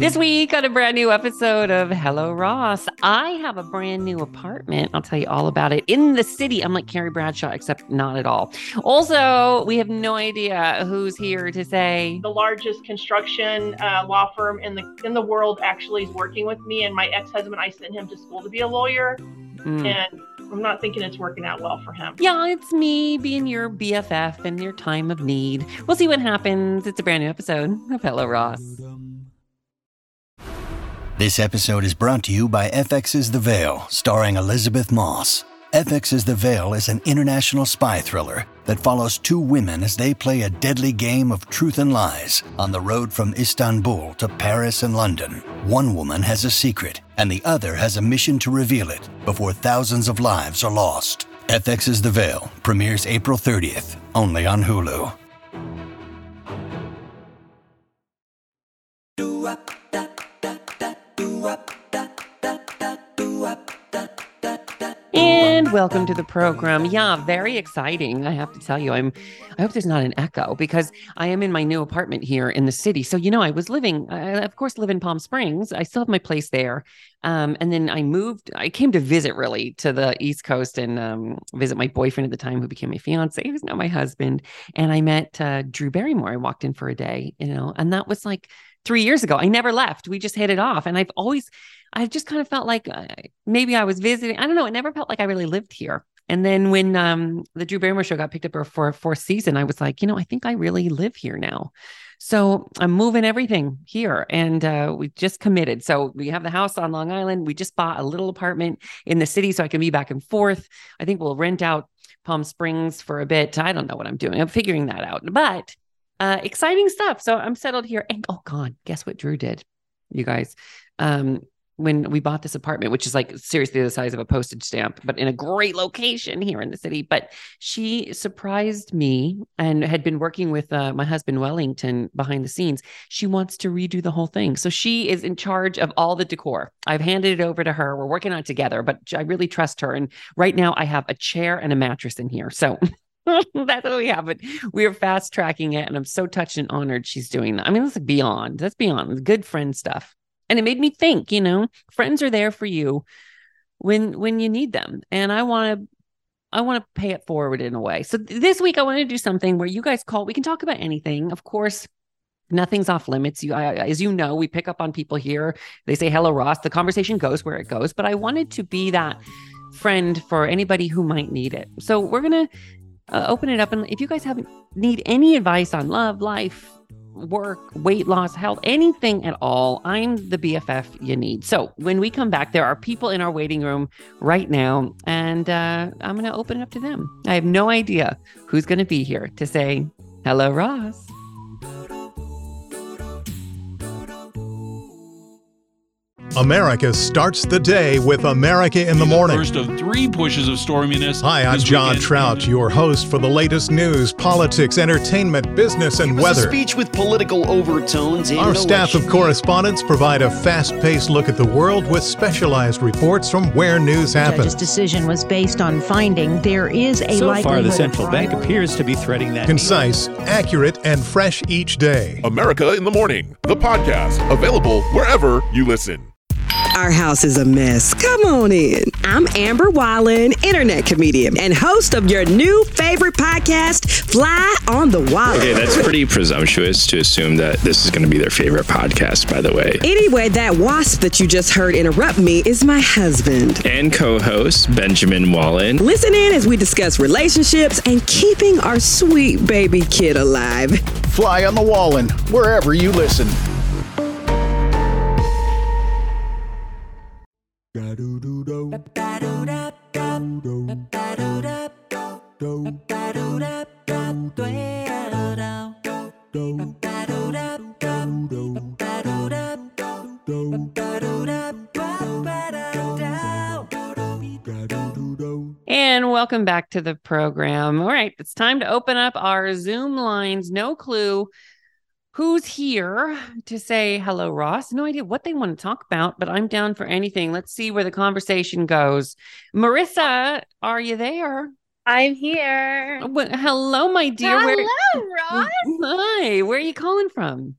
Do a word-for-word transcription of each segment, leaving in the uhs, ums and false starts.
This week on a brand new episode of Hello Ross, I have a brand new apartment. I'll tell you all about it in the city. I'm like Carrie Bradshaw, except not at all. Also, we have no idea who's here to say. The largest construction uh, law firm in the in the world actually is working with me, and my ex-husband, I sent him to school to be a lawyer, mm. and I'm not thinking it's working out well for him. Yeah, it's me being your B F F in your time of need. We'll see what happens. It's a brand new episode of Hello Ross. This episode is brought to you by F X's The Veil, starring Elizabeth Moss. F X's The Veil is an international spy thriller that follows two women as they play a deadly game of truth and lies on the road from Istanbul to Paris and London. One woman has a secret, and the other has a mission to reveal it before thousands of lives are lost. F X's The Veil premieres April thirtieth, only on Hulu. And welcome to the program. Yeah, very exciting. I have to tell you, I'm, I hope there's not an echo because I am in my new apartment here in the city. So, you know, I was living, I of course, live in Palm Springs. I still have my place there. Um, and then I moved, I came to visit really to the East Coast and um, visit my boyfriend at the time who became my fiance, who's now my husband. And I met uh, Drew Barrymore. I walked in for a day, you know, and that was like three years ago. I never left. We just hit it off. And I've always, I just kind of felt like uh, maybe I was visiting. I don't know. It never felt like I really lived here. And then when um, the Drew Barrymore show got picked up for a fourth season, I was like, you know, I think I really live here now. So I'm moving everything here and uh, we just committed. So we have the house on Long Island. We just bought a little apartment in the city so I can be back and forth. I think we'll rent out Palm Springs for a bit. I don't know what I'm doing. I'm figuring that out, but uh, exciting stuff. So I'm settled here. And oh God, guess what Drew did, you guys? Um, when we bought this apartment, which is like seriously the size of a postage stamp, but in a great location here in the city. But she surprised me and had been working with uh, my husband, Wellington, behind the scenes. She wants to redo the whole thing. So she is in charge of all the decor. I've handed it over to her. We're working on it together, but I really trust her. And right now I have a chair and a mattress in here. So that's what we have. But we are fast tracking it. And I'm so touched and honored she's doing that. I mean, that's like beyond, that's beyond good friend stuff. And it made me think, you know, friends are there for you when when you need them. And I want to I want to pay it forward in a way. So th- this week I want to do something where you guys call. We can talk about anything. Of course, nothing's off limits. You, I, as you know, we pick up on people here. They say, hello, Ross. The conversation goes where it goes. But I wanted to be that friend for anybody who might need it. So we're going to uh, open it up. And if you guys have need any advice on love, life, work, weight loss, health, anything at all, I'm the B F F you need. So when we come back, there are people in our waiting room right now, and uh, I'm going to open it up to them. I have no idea who's going to be here to say, hello, Ross. America starts the day with America in the Morning. First of three pushes of storminess. Hi, I'm John weekend. Trout, your host for the latest news, politics, entertainment, business, and it was weather. A speech with political overtones. Our staff of correspondents provide a fast-paced look at the world with specialized reports from where news happens. The judge's decision was based on finding there is a so likelihood. So far, the central bank appears to be threading that. Concise, accurate, and fresh each day. America in the Morning, the podcast, available wherever you listen. Our house is a mess. Come on in. I'm Amber Wallen, internet comedian and host of your new favorite podcast, Fly on the Wallen. Okay, that's pretty presumptuous to assume that this is going to be their favorite podcast, by the way. Anyway, that wasp that you just heard interrupt me is my husband. And co-host, Benjamin Wallen. Listen in as we discuss relationships and keeping our sweet baby kid alive. Fly on the Wallen, wherever you listen. And welcome back to the program. All right, it's time to open up our Zoom lines. No clue who's here to say hello, Ross. No idea what they want to talk about, but I'm down for anything. Let's see where the conversation goes. Marissa, are you there? I'm here. Well, hello, my dear. Hello, where... Ross. Hi. Where are you calling from?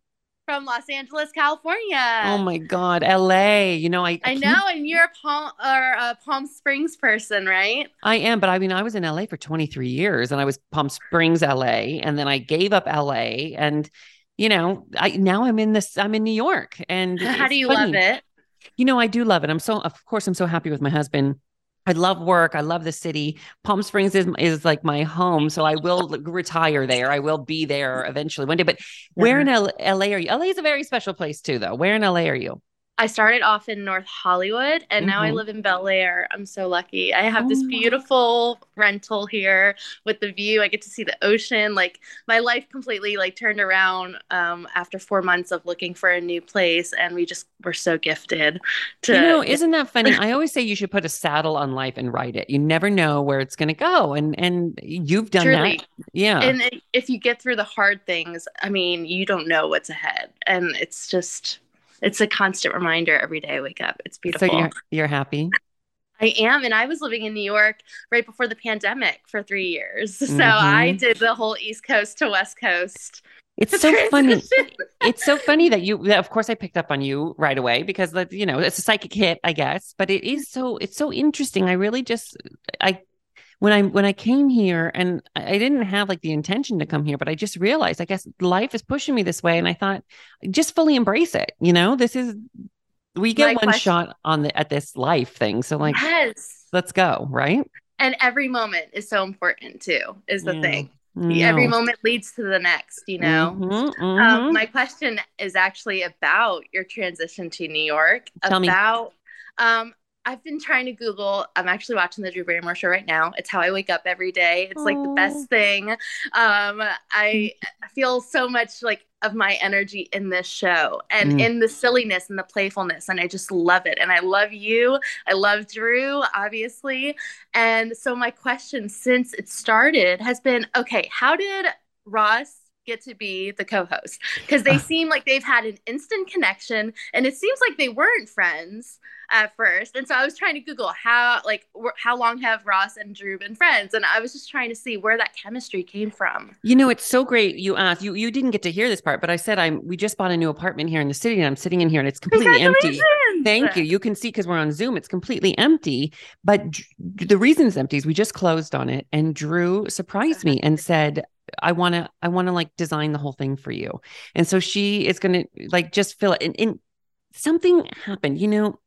from Los Angeles, California. Oh my God, L A. You know, I I, I know, and you're a Palm or a Palm Springs person, right? I am, but I mean, I was in L A for twenty-three years, and I was Palm Springs, L A, and then I gave up L A, and you know, I now I'm in this. I'm in New York, and how do you funny. love it? You know, I do love it. I'm so, of course, I'm so happy with my husband. I love work. I love the city. Palm Springs is is like my home, so I will retire there. I will be there eventually one day. But where in L A are you? L A is a very special place too, though. Where in L A are you? I started off in North Hollywood, and mm-hmm. now I live in Bel Air. I'm so lucky. I have oh. this beautiful rental here with the view. I get to see the ocean. Like my life completely like turned around um, after four months of looking for a new place, and we just were so gifted. To you know, isn't that funny? I always say you should put a saddle on life and ride it. You never know where it's going to go, and and you've done Truly. that. Yeah. And if you get through the hard things, I mean, you don't know what's ahead, and it's just. It's a constant reminder every day I wake up. It's beautiful. So you're, you're happy? I am. And I was living in New York right before the pandemic for three years. So mm-hmm. I did the whole East Coast to West Coast. It's so funny. It's so funny that you, of course I picked up on you right away because, you know, it's a psychic hit, I guess, but it is so, it's so interesting. I really just, I, When I when I came here, and I didn't have like the intention to come here, but I just realized, I guess life is pushing me this way, and I thought, just fully embrace it. You know, this is we get My one question. shot on the at this life thing, so like, yes, let's go, right? And every moment is so important too. Is the yeah. thing. No. Every moment leads to the next. You know. Mm-hmm, mm-hmm. Um, my question is actually about your transition to New York. Tell about. Me. Um, I've been trying to Google. I'm actually watching the Drew Barrymore show right now. It's how I wake up every day. It's Aww. like the best thing. Um, I feel so much like of my energy in this show and mm. in the silliness and the playfulness. And I just love it. And I love you. I love Drew, obviously. And so my question since it started has been, okay, how did Ross get to be the co-host? Because they seem like they've had an instant connection, and it seems like they weren't friends at first. And so I was trying to Google how, like, wh- how long have Ross and Drew been friends? And I was just trying to see where that chemistry came from. You know, it's so great you asked. You you didn't get to hear this part, but I said I'm. We just bought a new apartment here in the city, and I'm sitting in here, and it's completely empty. Thank you. You can see because we're on Zoom, it's completely empty. But d- the reason it's empty is we just closed on it, and Drew surprised me and said, I want to, I want to like design the whole thing for you. And so she is going to like just fill it. And, and something happened, you know,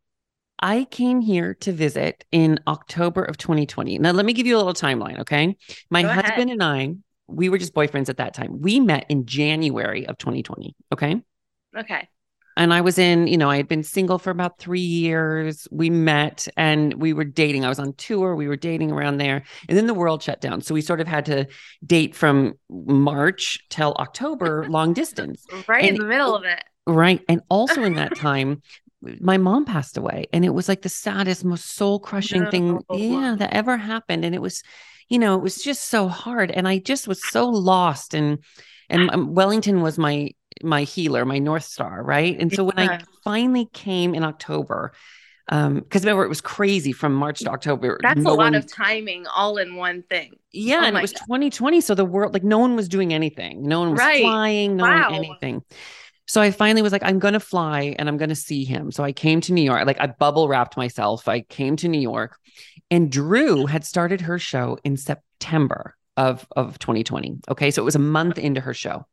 I came here to visit in October of twenty twenty. Now, let me give you a little timeline. Okay. My Go husband ahead. and I, we were just boyfriends at that time. We met in January of twenty twenty. Okay. Okay. And I was in, you know, I had been single for about three years. We met and we were dating. I was on tour. We were dating around there. And then the world shut down. So we sort of had to date from March till October, long distance. Right and, in the middle of it. Right. And also in that time, my mom passed away. And it was like the saddest, most soul crushing no. thing yeah, that ever happened. And it was, you know, it was just so hard. And I just was so lost. And, and Wellington was my, my healer, my North Star. Right. And so when yeah. I finally came in October, um, because remember it was crazy from March to October. That's no a lot one, of timing all in one thing. Yeah. Oh and it was God. twenty twenty. So the world, like no one was doing anything. No one was right. flying, no wow. one anything. So I finally was like, I'm going to fly and I'm going to see him. So I came to New York, like I bubble wrapped myself. I came to New York, and Drew had started her show in September of, of twenty twenty. Okay. So it was a month into her show.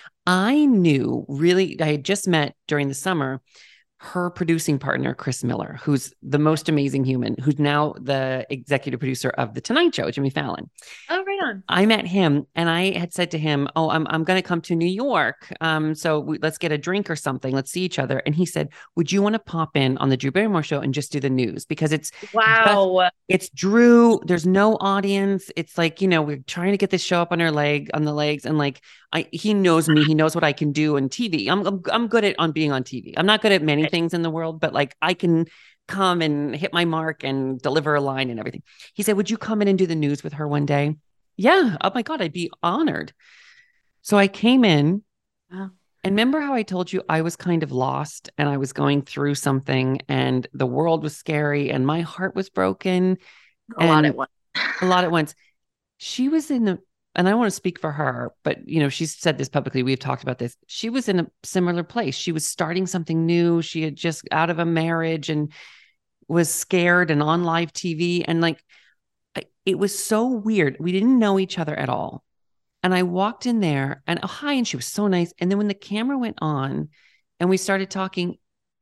I knew really, I had just met during the summer, her producing partner, Chris Miller, who's the most amazing human, who's now the executive producer of The Tonight Show, Jimmy Fallon. Oh, right on. I met him and I had said to him, oh, I'm I'm going to come to New York. Um, so we, let's get a drink or something. Let's see each other. And he said, would you want to pop in on the Drew Barrymore show and just do the news? Because it's, wow, just, it's Drew. There's no audience. It's like, you know, we're trying to get this show up on our leg, on the legs. And like, I, he knows me. He knows what I can do on T V. I'm, I'm, I'm good at on being on T V. I'm not good at many things in the world, but like I can come and hit my mark and deliver a line and everything. He said, would you come in and do the news with her one day? Yeah. Oh my God, I'd be honored. So I came in wow. and remember how I told you I was kind of lost and I was going through something and the world was scary and my heart was broken. A lot at once. a lot at once. She was in the and I want to speak for her, but you know, she's said this publicly. We've talked about this. She was in a similar place. She was starting something new. She had just out of a marriage and was scared and on live T V. And like, it was so weird. We didn't know each other at all. And I walked in there and oh, hi. And she was so nice. And then when the camera went on and we started talking,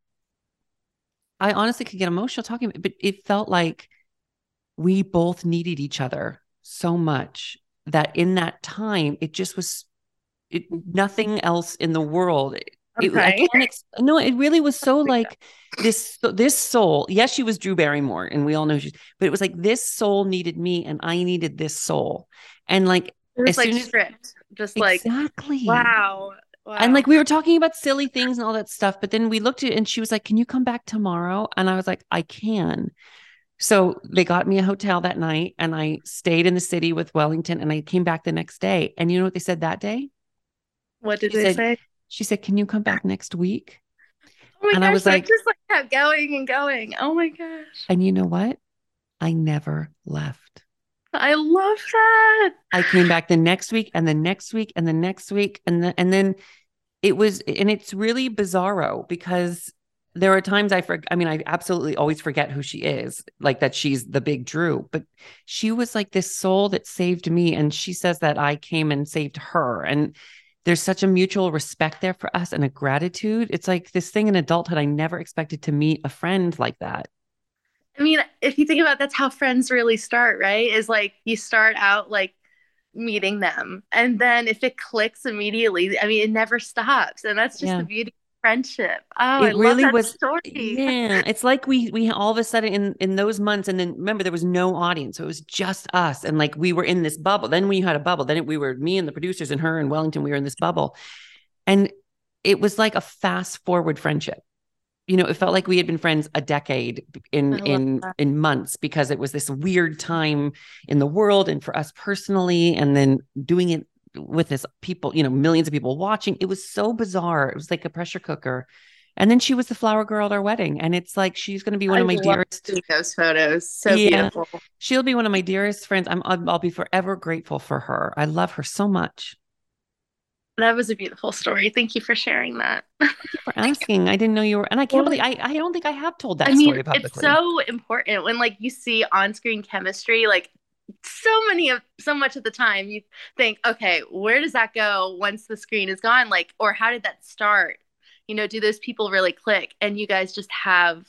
I honestly could get emotional talking, but it felt like we both needed each other so much that in that time, it just was it, nothing else in the world. It, Okay. I can't ex- no, it really was so like this, this soul. Yes, she was Drew Barrymore and we all know she's, but it was like this soul needed me and I needed this soul. And like, It was as like soon as, stripped, just like, exactly. wow. Wow. And like, we were talking about silly things and all that stuff, but then we looked at it and she was like, can you come back tomorrow? And I was like, I can. So they got me a hotel that night and I stayed in the city with Wellington and I came back the next day. And you know what they said that day? What did She they said, say? She said, can you come back next week? Oh my and gosh, I was that like, just like kept going and going. Oh my gosh. and you know what? I never left. I love that. I came back the next week and the next week and the next week. And, the, and then it was, and it's really bizarro because there are times I forget. I mean, I absolutely always forget who she is, like that she's the big Drew, but she was like this soul that saved me. And she says that I came and saved her. And there's such a mutual respect there for us and a gratitude. It's like this thing in adulthood. I never expected to meet a friend like that. I mean, if you think about it, that's how friends really start, right? Is like you start out like meeting them. And then if it clicks immediately, I mean, it never stops. And that's just Yeah. the beauty of friendship. Oh, It I really love that was. story. Yeah. It's like we, we all of a sudden in, in those months, and then remember there was no audience. So it was just us. And like, we were in this bubble. Then we had a bubble. Then it, we were me and the producers and her and Wellington, we were in this bubble. And it was like a fast forward friendship. You know, it felt like we had been friends a decade in, in, that. in months because it was this weird time in the world and for us personally, and then doing it with this people, you know, millions of people watching. It was so bizarre. It was like a pressure cooker. And then she was the flower girl at our wedding. And it's like, she's going to be one I of my love dearest. seeing those photos. So Yeah. beautiful. She'll be one of my dearest friends. I'm, I'll, I'll be forever grateful for her. I love her so much. That was a beautiful story. Thank you for sharing that. Thank you for asking. I didn't know you were, and I can't believe, I, I don't think I have told that I mean, story publicly. it's so important when like you see on-screen chemistry, like so many of so much of the time you think, okay, where does that go once the screen is gone? Like, or how did that start? You know, do those people really click? And you guys just have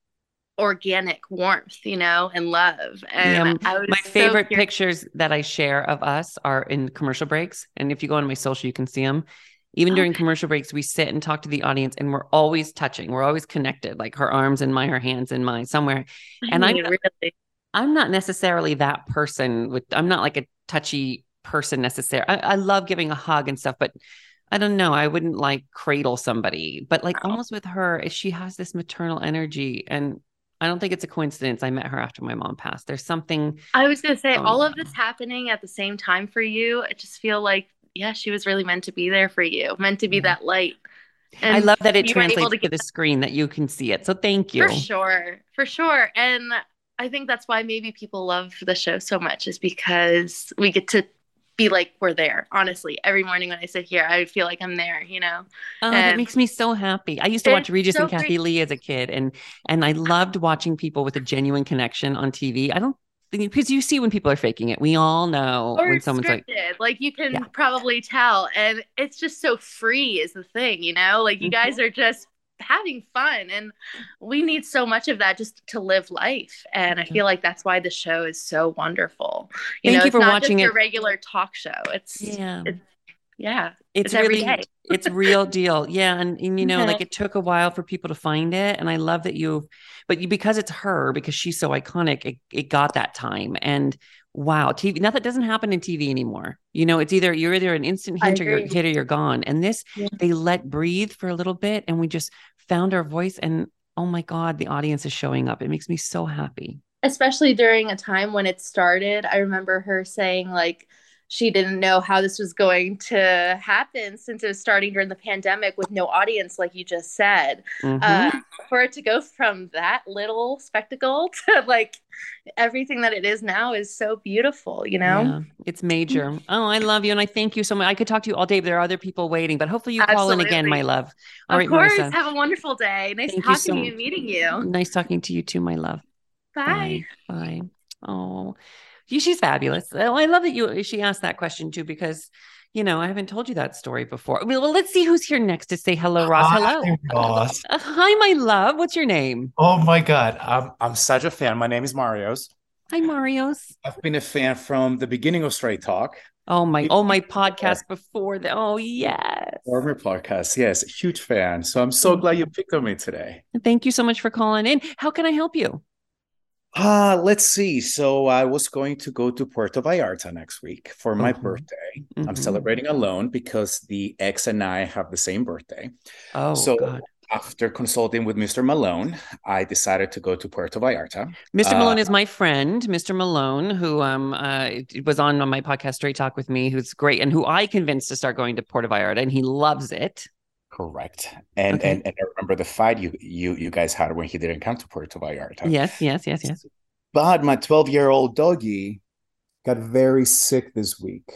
organic warmth, you know, and love. And yeah, I was my so favorite curious. pictures that I share of us are in commercial breaks. And if you go on my social, you can see them. Even during Okay. commercial breaks, we sit and talk to the audience and we're always touching. We're always connected, like her arms in mine, her hands in mine somewhere. And I I'm mean, not, really. I'm not necessarily that person with, I'm not like a touchy person necessarily. I, I love giving a hug and stuff, but I don't know. I wouldn't like cradle somebody, but like No. almost with her, is she has this maternal energy. And I don't think it's a coincidence. I met her after my mom passed. There's something. I was going to say, going all of on. this happening at the same time for you, I just feel like, yeah, she was really meant to be there for you, meant to be Yeah. that light. I love that it you were able translates to to, get the screen that you can see it. So thank you. For sure. For sure. And I think that's why maybe people love the show so much, is because we get to be like, we're there. Honestly, every morning when I sit here, I feel like I'm there, you know? Oh, that And makes me so happy. I used to watch it's Regis so and Kathy great. Lee as a kid, and and I loved watching people with a genuine connection on T V. I don't think, because you see when people are faking it. We all know Or when it's someone's like, scripted, like you can Yeah. probably tell. And it's just so free is the thing, you know? Like you Mhm. guys are just having fun, and we need so much of that just to live life. And I feel like that's why the show is so wonderful. You Thank know, you it's for not watching just your it. regular talk show. It's Yeah. it's yeah, It's it's every really, day. it's real deal. Yeah. And, and, you know, Mhm. like it took a while for people to find it. And I love that you, but you, because it's her, because she's so iconic, it, it got that time. And wow, T V, nothing doesn't happen in T V anymore. You know, it's either, you're either an instant I hit or you're agree. hit or you're gone. And this, Yeah. they let breathe for a little bit and we just found our voice, and oh my God, the audience is showing up. It makes me so happy. Especially during a time when it started. I remember her saying like she didn't know how this was going to happen since it was starting during the pandemic with no audience, like you just said. Mm-hmm. Uh, for it to go from that little spectacle to like everything that it is now is so beautiful, you know? Yeah, it's major. Oh, I love you. And I thank you so much. I could talk to you all day, but there are other people waiting, but hopefully you Absolutely. Call in again, my love. All of right, course. Marissa. Have a wonderful day. Nice thank talking so to you and meeting you. Nice talking to you too, my love. Bye. Bye. Bye. Oh, she's fabulous. Oh, I love that you, she asked that question too, because, you know, I haven't told you that story before. Well, let's see who's here next to say hello, Ross. Hi, hello. Ross. Uh, hi, my love. What's your name? Oh my God. I'm, I'm such a fan. My name is Marios. Hi, Marios. I've been a fan from the beginning of Straight Talk. Oh my, oh my podcast before the, oh yes. Former podcast. Yes. Huge fan. So I'm so glad you picked on me today. Thank you so much for calling in. How can I help you? Uh, let's see. So I was going to go to Puerto Vallarta next week for my mm-hmm. birthday. Mm-hmm. I'm celebrating alone because the ex and I have the same birthday. Oh, so God. After consulting with Mister Malone, I decided to go to Puerto Vallarta. Mister Uh, Malone is my friend, Mister Malone, who um uh, was on, on my podcast, Straight Talk with me, who's great and who I convinced to start going to Puerto Vallarta, and he loves it. Correct. And, okay. and and I remember the fight you you you guys had when he didn't come to Puerto Vallarta. Yes, yes, yes, yes. But my twelve-year-old doggy got very sick this week.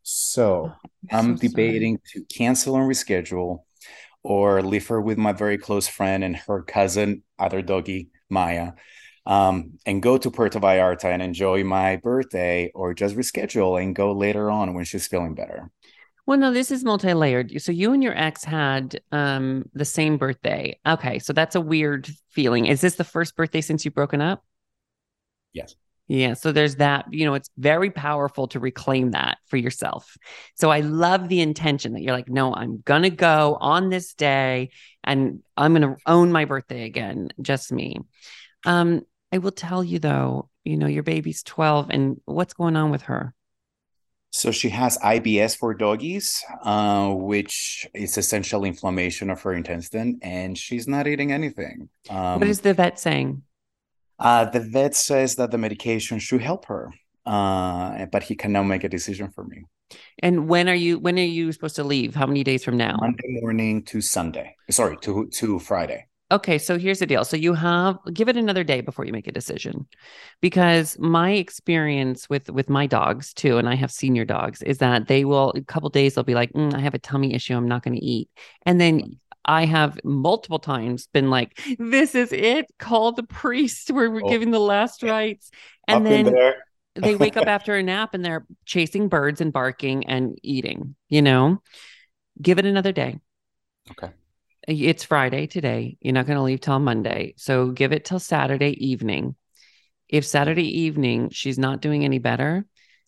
So oh, I'm so debating sorry. to cancel and reschedule or leave her with my very close friend and her cousin, other doggy, Maya, um, and go to Puerto Vallarta and enjoy my birthday, or just reschedule and go later on when she's feeling better. Well, no, this is multi-layered. So you and your ex had um, the same birthday. Okay, so that's a weird feeling. Is this the first birthday since you've broken up? Yes. Yeah. So there's that, you know, it's very powerful to reclaim that for yourself. So I love the intention that you're like, no, I'm going to go on this day and I'm going to own my birthday again. Just me. Um, I will tell you though, you know, your baby's twelve and what's going on with her? So she has I B S for doggies, uh, which is essentially inflammation of her intestine, and she's not eating anything. Um, what is the vet saying? Uh, the vet says that the medication should help her, uh, but he cannot make a decision for me. And when are you? When are you supposed to leave? How many days from now? Monday morning to Sunday. Sorry, to to Friday. Okay, so here's the deal. So you have give it another day before you make a decision, because my experience with with my dogs too, and I have senior dogs, is that they will a couple days they'll be like, mm, I have a tummy issue, I'm not going to eat, and then I have multiple times been like, this is it. Call the priest. We're, we're oh. giving the last rites. And Up then they wake up after a nap and they're chasing birds and barking and eating, you know, give it another day. Okay. It's Friday today. You're not going to leave till Monday. So give it till Saturday evening. If Saturday evening, she's not doing any better,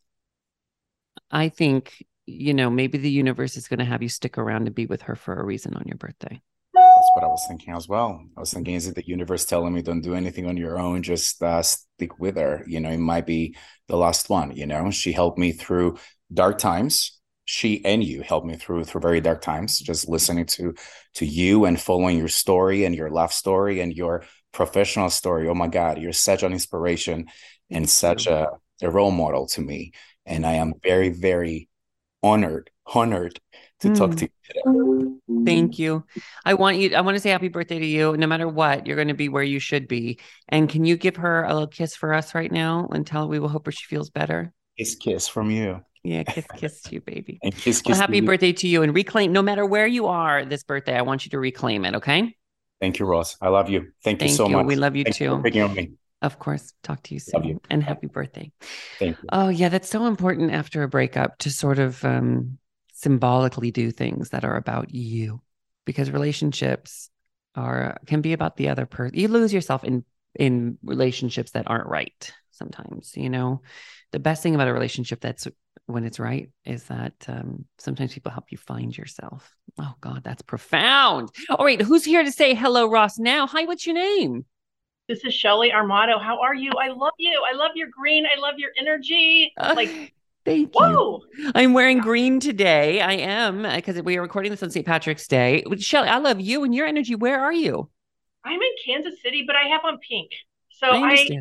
I think, you know, maybe the universe is going to have you stick around and be with her for a reason on your birthday. That's what I was thinking as well. I was thinking, is it the universe telling me don't do anything on your own? Just uh, stick with her. You know, it might be the last one. You know, she helped me through dark times. She and you helped me through through very dark times. Just listening to to you and following your story and your life story and your professional story. Oh my God, you're such an inspiration and such a, a role model to me. And I am very, very honored, honored to mm. talk to you today. Thank you. I want you, I want to say happy birthday to you. No matter what, you're going to be where you should be. And can you give her a little kiss for us right now and tell her we will hope her she feels better? Kiss, kiss from you. Yeah, kiss, kiss to you, baby. And kiss, kiss well, happy to birthday to you, and reclaim, no matter where you are this birthday, I want you to reclaim it, okay? Thank you, Ross. I love you. Thank, Thank you so you. much. We love you Thank too. You for picking on me. Of course. Talk to you soon. Love you. And happy birthday. Thank you. Oh, yeah. That's so important after a breakup to sort of um, symbolically do things that are about you, because relationships are can be about the other person. You lose yourself in in relationships that aren't right sometimes. You know, the best thing about a relationship that's when it's right is that um, sometimes people help you find yourself. Oh, God, that's profound. All right. Who's here to say hello, Ross, now? Hi, what's your name? This is Shelly Armato. How are you? I love you. I love your green. I love your energy. Like, uh, thank whoa. you. I'm wearing green today. I am, because we are recording this on Saint Patrick's Day. Shelly, I love you and your energy. Where are you? I'm in Kansas City, but I have on pink. So I understand.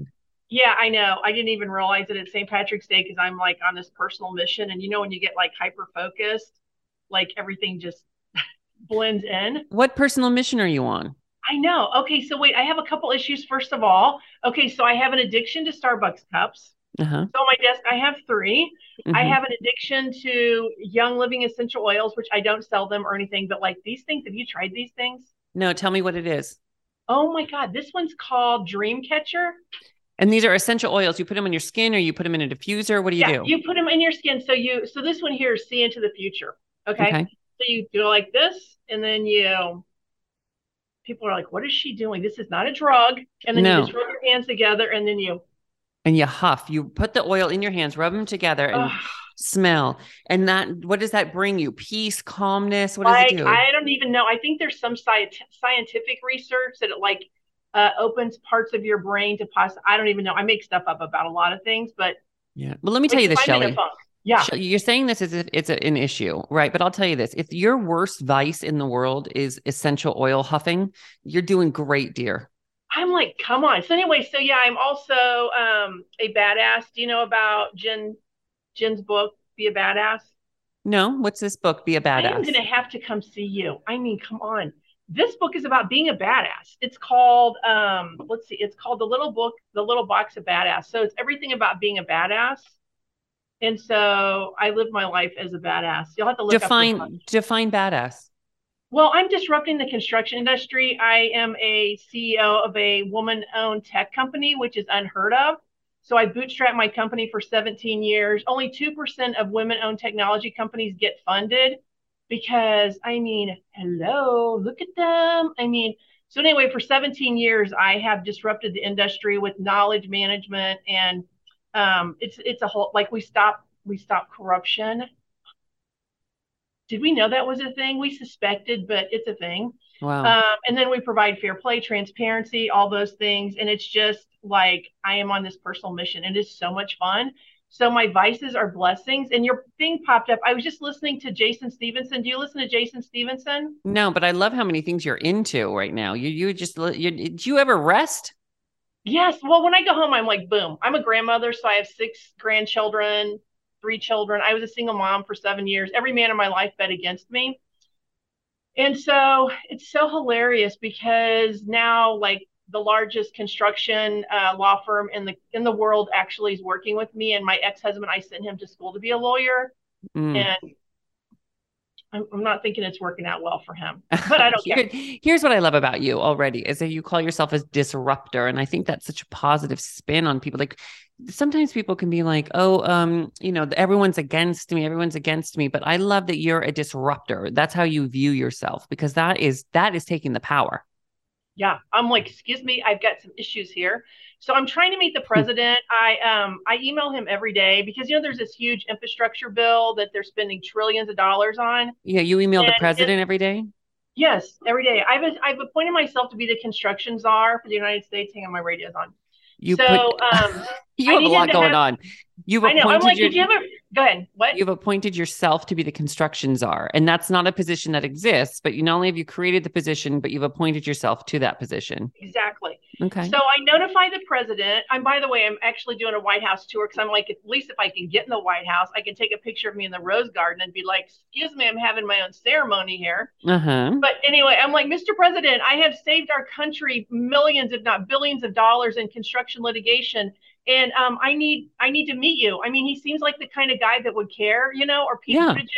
Yeah, I know. I didn't even realize it at Saint Patrick's Day because I'm like on this personal mission. And you know, when you get like hyper focused, like everything just blends in. What personal mission are you on? I know. Okay, so wait, I have a couple issues. First of all, okay, so I have an addiction to Starbucks cups. Uh-huh. So on my desk, I have three. Mm-hmm. I have an addiction to Young Living essential oils, which I don't sell them or anything, but like these things, have you tried these things? No, tell me what it is. Oh my God, this one's called Dreamcatcher. And these are essential oils. You put them on your skin or you put them in a diffuser? What do you yeah, do? You put them in your skin. So you, so this one here is see into the future. Okay. Okay. So you go like this, and then you, people are like, what is she doing? This is not a drug. And then No. you just rub your hands together and then you. And you huff. You put the oil in your hands, rub them together and Ugh. smell. And that, what does that bring you? Peace, calmness? What like, does it do? I don't even know. I think there's some sci- scientific research that it like uh, opens parts of your brain to possibly, I don't even know. I make stuff up about a lot of things, but. Yeah. Well, let me like, tell you this, if I'm in a Shelley. funk, Yeah. You're saying this as if it's a, an issue, right? But I'll tell you this. If your worst vice in the world is essential oil huffing, you're doing great, dear. I'm like, come on. So anyway, so yeah, I'm also um, a badass. Do you know about Jen, Jen's book, Be a Badass? No. What's this book, Be a Badass? I'm going to have to come see you. I mean, come on. This book is about being a badass. It's called, um, let's see, it's called The Little Book, The Little Box of Badass. So it's everything about being a badass. And so I live my life as a badass. You'll have to look define, up. Define badass. Well, I'm disrupting the construction industry. I am a C E O of a woman-owned tech company, which is unheard of. So I bootstrapped my company for seventeen years. Only two percent of women-owned technology companies get funded because, I mean, hello, look at them. I mean, so anyway, for seventeen years, I have disrupted the industry with knowledge management, and um, it's it's a whole, like we stop we stop corruption. Did we know that was a thing? We suspected, but it's a thing. Wow. Um, and then we provide fair play, transparency, all those things. And it's just like, I am on this personal mission. It is so much fun. So my vices are blessings. And your thing popped up. I was just listening to Jason Stevenson. Do you listen to Jason Stevenson? No, but I love how many things you're into right now. You, you just, you, did you ever rest? Yes. Well, when I go home, I'm like, boom, I'm a grandmother. So I have six grandchildren, three children. I was a single mom for seven years. Every man in my life bet against me. And so it's so hilarious because now like the largest construction uh, law firm in the in the world actually is working with me. And my ex-husband, I sent him to school to be a lawyer. Mm. And I'm, I'm not thinking it's working out well for him, but I don't care. Here's what I love about you already is that you call yourself a disruptor. And I think that's such a positive spin on people. Like sometimes people can be like, oh, um, you know, everyone's against me. Everyone's against me. But I love that you're a disruptor. That's how you view yourself, because that is, that is taking the power. Yeah. I'm like, excuse me, I've got some issues here. So I'm trying to meet the president. I um I email him every day because, you know, there's this huge infrastructure bill that they're spending trillions of dollars on. Yeah, you email and the president every day? Yes, every day. I've I've appointed myself to be the construction czar for the United States. Hang on, my radio's on. You so put, um, you have a lot going have, on. You've I know. appointed I'm like, your, did you ever go ahead? What? You've appointed yourself to be the construction czar, and that's not a position that exists. But you not only have you created the position, but you've appointed yourself to that position. Exactly. Okay. So I notify the president. I'm, by the way, I'm actually doing a White House tour because I'm like, at least if I can get in the White House, I can take a picture of me in the Rose Garden and be like, excuse me, I'm having my own ceremony here. Uh-huh. But anyway, I'm like, Mister President, I have saved our country millions, if not billions of dollars in construction litigation. And um, I need I need to meet you. I mean, he seems like the kind of guy that would care, you know, or Pete yeah. Buttigieg.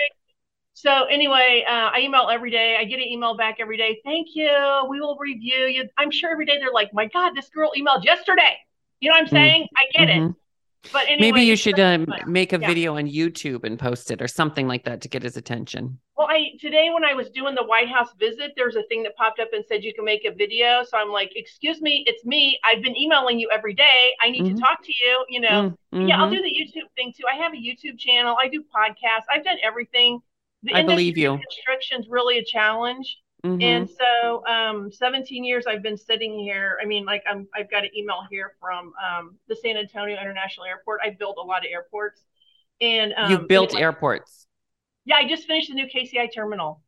So anyway, uh, I email every day. I get an email back every day. Thank you. We will review you. I'm sure every day they're like, my God, this girl emailed yesterday. You know what I'm saying? Mm-hmm. I get it. But anyway, maybe you should um, make a yeah. video on YouTube and post it or something like that to get his attention. Well, I today when I was doing the White House visit, there was a thing that popped up and said you can make a video. So I'm like, excuse me, it's me. I've been emailing you every day. I need mm-hmm. to talk to you. You know, mm-hmm. yeah, I'll do the YouTube thing too. I have a YouTube channel. I do podcasts. I've done everything. The I believe you. Construction's really a challenge. Mm-hmm. And so um, seventeen years I've been sitting here. I mean, like I'm, I've got an email here from um, the San Antonio International Airport. I built a lot of airports. And um, you built anyway, airports. Yeah, I just finished the new K C I terminal.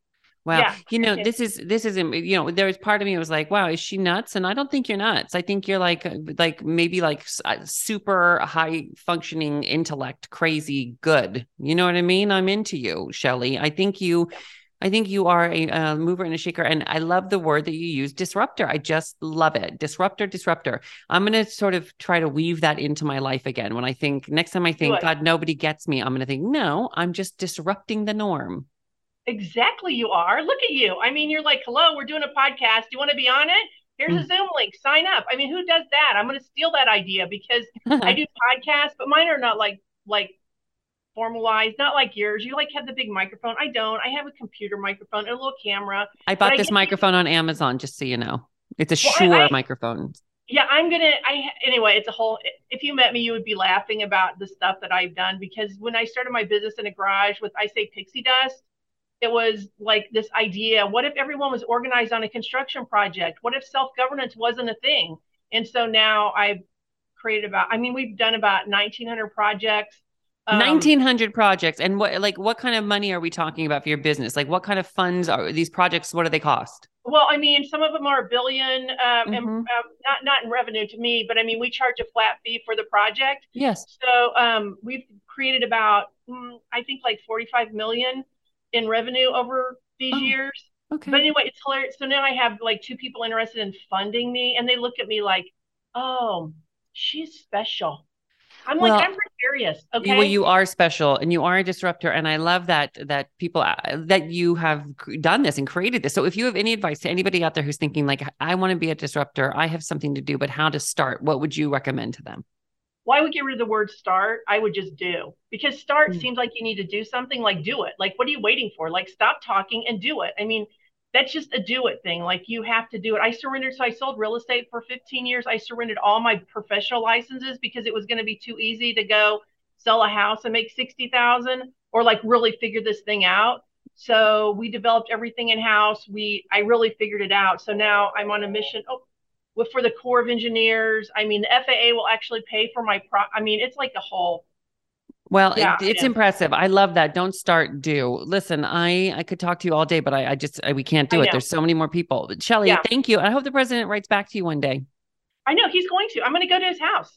Wow. Yeah. You know, this is, this is, you know, there was part of me was like, wow, is she nuts? And I don't think you're nuts. I think you're like, like maybe like super high functioning intellect, crazy good. You know what I mean? I'm into you, Shelly. I think you, I think you are a, a mover and a shaker. And I love the word that you use, disruptor. I just love it. Disruptor, disruptor. I'm going to sort of try to weave that into my life again. When I think, next time I think, God, nobody gets me, I'm going to think, no, I'm just disrupting the norm. Exactly. You are. Look at you. I mean, you're like, hello, we're doing a podcast. Do you want to be on it? Here's a Zoom link. Sign up. I mean, who does that? I'm going to steal that idea because I do podcasts, but mine are not like, like formalized, not like yours. You like have the big microphone. I don't. I have a computer microphone and a little camera. I bought this microphone on Amazon, just so you know. It's a well, Shure I, I, microphone. Yeah, I'm going to, I anyway, it's a whole, if you met me, you would be laughing about the stuff that I've done because when I started my business in a garage with, I say pixie dust, it was like this idea, what if everyone was organized on a construction project? What if self-governance wasn't a thing? And so now I've created about, I mean, we've done about nineteen hundred projects. Um, nineteen hundred projects. And what, like, what kind of money are we talking about for your business? Like, what kind of funds are these projects? What do they cost? Well, I mean, some of them are a billion, um, mm-hmm. and uh, not not in revenue to me, but I mean, we charge a flat fee for the project. Yes. So um, we've created about, mm, I think, like forty-five million in revenue over these oh, years. Okay. But anyway, it's hilarious. So now I have like two people interested in funding me, and they look at me like, "Oh, she's special." I'm well, like, I'm precarious. Okay. Well, you are special and you are a disruptor. And I love that, that people uh, that you have done this and created this. So if you have any advice to anybody out there who's thinking like, I want to be a disruptor, I have something to do, but how to start, what would you recommend to them? Well, I would get rid of the word start. I would just do, because start mm. seems like you need to do something. Like, do it. Like, what are you waiting for? Like, stop talking and do it. I mean, that's just a do it thing. Like, you have to do it. I surrendered. So I sold real estate for fifteen years. I surrendered all my professional licenses because it was going to be too easy to go sell a house and make sixty thousand or like really figure this thing out. So we developed everything in house. We, I really figured it out. So now I'm on a mission. Oh, with for the Corps of Engineers. I mean, the F A A will actually pay for my pro. I mean, it's like the whole. Well, yeah, it, it's yeah. impressive. I love that. Don't start, do. Listen, I, I could talk to you all day, but I, I just, I, we can't do it. There's so many more people. Shelly, yeah. thank you. I hope the president writes back to you one day. I know he's going to. I'm going to go to his house.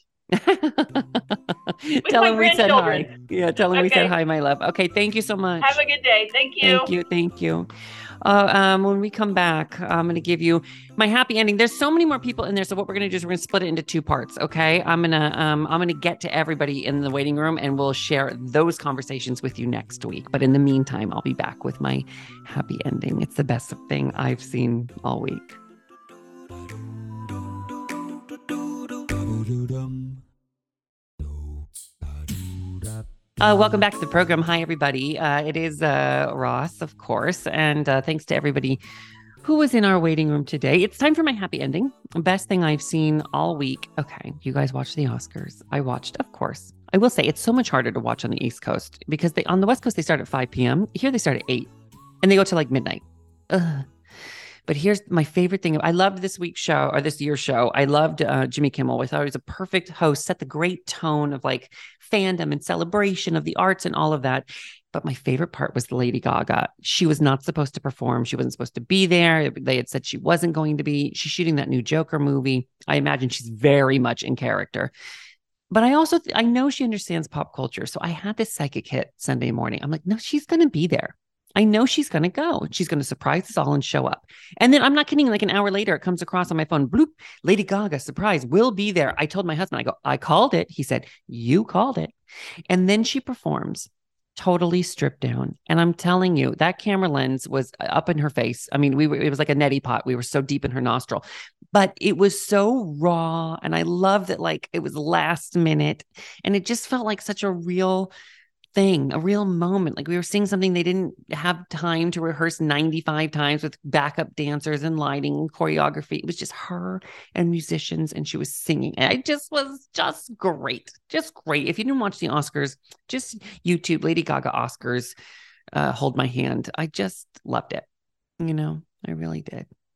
Tell him we said hi. Yeah, tell him okay. we said hi, my love. Okay, thank you so much. Have a good day. Thank you. Thank you. Thank you. Uh, um, when we come back, I'm going to give you my happy ending. There's so many more people in there. So what we're going to do is we're going to split it into two parts. Okay. I'm going to, um, I'm going to get to everybody in the waiting room and we'll share those conversations with you next week. But in the meantime, I'll be back with my happy ending. It's the best thing I've seen all week. Uh, welcome back to the program. Hi, everybody. Uh, it is uh, Ross, of course. And uh, thanks to everybody who was in our waiting room today. It's time for my happy ending. Best thing I've seen all week. Okay, you guys watched the Oscars. I watched, of course. I will say it's so much harder to watch on the East Coast because they on the West Coast, they start at five p.m. Here they start at eight and they go to like midnight. Ugh. But here's my favorite thing. I loved this week's show or this year's show. I loved uh, Jimmy Kimmel. I thought he was a perfect host, set the great tone of like fandom and celebration of the arts and all of that. But my favorite part was Lady Gaga. She was not supposed to perform. She wasn't supposed to be there. They had said she wasn't going to be. She's shooting that new Joker movie. I imagine she's very much in character. But I also, th- I know she understands pop culture. So I had this psychic hit Sunday morning. I'm like, no, she's going to be there. I know she's going to go. She's going to surprise us all and show up. And then I'm not kidding. Like an hour later, it comes across on my phone. Bloop, Lady Gaga, surprise, will be there. I told my husband, I go, I called it. He said, you called it. And then she performs totally stripped down. And I'm telling you, that camera lens was up in her face. I mean, we were, it was like a neti pot. We were so deep in her nostril, but it was so raw. And I love that, like, it was last minute and it just felt like such a real thing, a real moment. Like we were seeing something they didn't have time to rehearse ninety-five times with backup dancers and lighting and choreography. It was just her and musicians and she was singing. And it just was just great. Just great. If you didn't watch the Oscars, just YouTube Lady Gaga Oscars, uh, Hold My Hand. I just loved it. You know, I really did.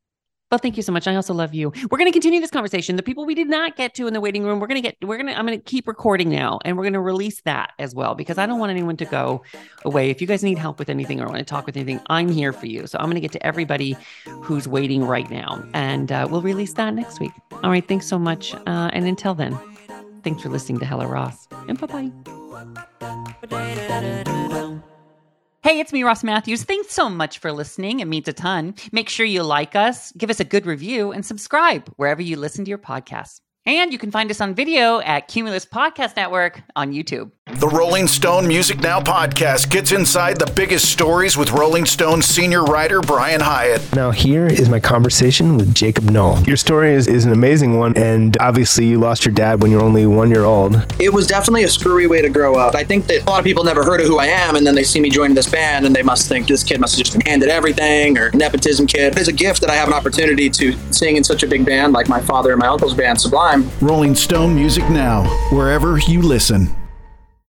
Well, thank you so much. I also love you. We're going to continue this conversation. The people we did not get to in the waiting room, we're going to get, we're going to, I'm going to keep recording now, and we're going to release that as well, because I don't want anyone to go away. If you guys need help with anything or want to talk with anything, I'm here for you. So I'm going to get to everybody who's waiting right now, and uh, we'll release that next week. All right. Thanks so much. Uh, and until then, thanks for listening to Hella Ross, and bye-bye. Hey, it's me, Ross Matthews. Thanks so much for listening. It means a ton. Make sure you like us, give us a good review, and subscribe wherever you listen to your podcasts. And you can find us on video at Cumulus Podcast Network on YouTube. The Rolling Stone Music Now podcast gets inside the biggest stories with Rolling Stone senior writer Brian Hyatt. Now here is my conversation with Jacob Knoll. Your story is, is an amazing one, and obviously you lost your dad when you were only one year old. It was definitely a screwy way to grow up. I think that a lot of people never heard of who I am, and then they see me joining this band, and they must think this kid must have just been handed everything, or nepotism kid. It's a gift that I have an opportunity to sing in such a big band like my father and my uncle's band, Sublime. Rolling Stone Music Now, wherever you listen.